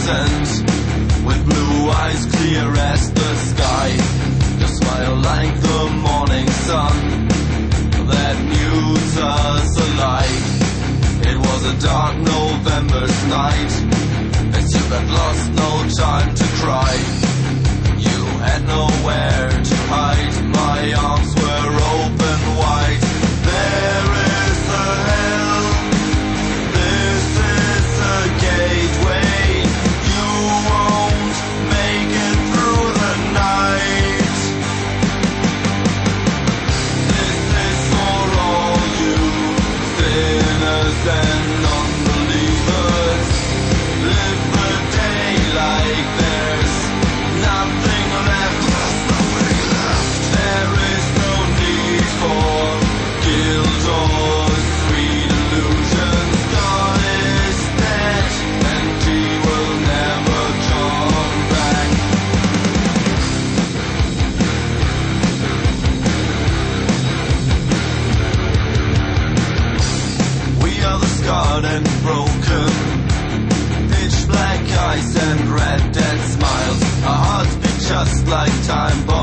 innocent, with blue eyes clear as the sky. Your smile like the morning sun that news us alive. It was a dark November's night, and you had lost no time to cry. You had nowhere to hide, my arms were open wide. There is a hell, this is a gateway. You won't make it through the night. This is for all you sinners and non-believers. Live the day like there's nothing left. There is no need for guilt or sweet illusions. God is dead and he will never come back. We are the scarred and broken, pitch black eyes and red dead smiles. Our hearts beat just like time.